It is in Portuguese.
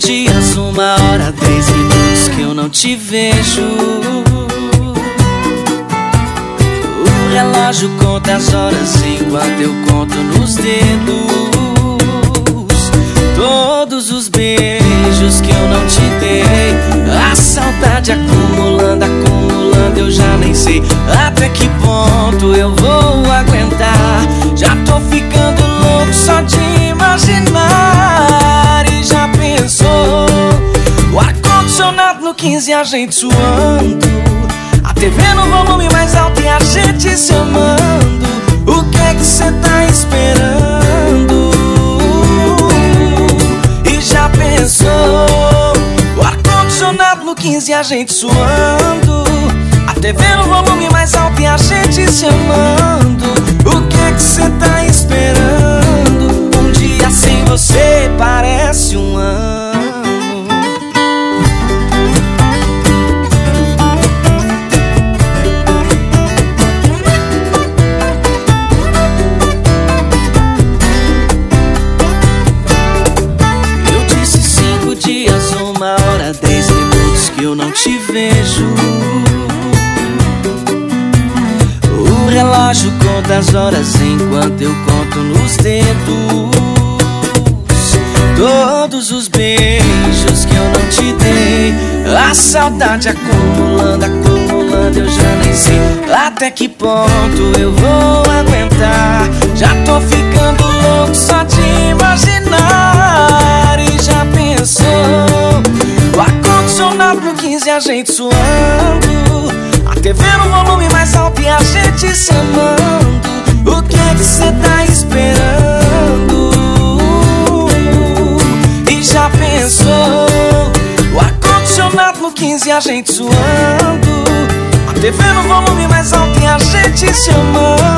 dias, 1h, 10 minutos que eu não te vejo. O relógio conta as horas enquanto eu conto nos dedos. Todos os beijos que eu não te dei, a saudade acumulando, acumulando, eu já nem sei até que ponto eu vou aguentar. Já tô ficando louco só de imaginar. E já pensou, o ar-condicionado no 15 e a gente suando, a TV no volume mais alto e a gente se amando. O que é que cê tá esperando? E já pensou, o ar-condicionado no 15 e a gente suando, a TV no volume mais alto e a gente se amando. O que é que cê tá esperando? Um dia sem você parece um ano. Dias, 1h, 10 minutos que eu não te vejo. O relógio conta as horas enquanto eu conto nos dedos. Todos os beijos que eu não te dei, a saudade acumulando, acumulando, eu já nem sei até que ponto eu vou aguentar. Já tô ficando louco só de imaginar. E já pensou, o ar-condicionado no 15 e a gente suando, a TV no volume mais alto e a gente se amando. O que é que cê tá esperando? E já pensou, o ar-condicionado no 15 e a gente suando, a TV no volume mais alto e a gente se amando.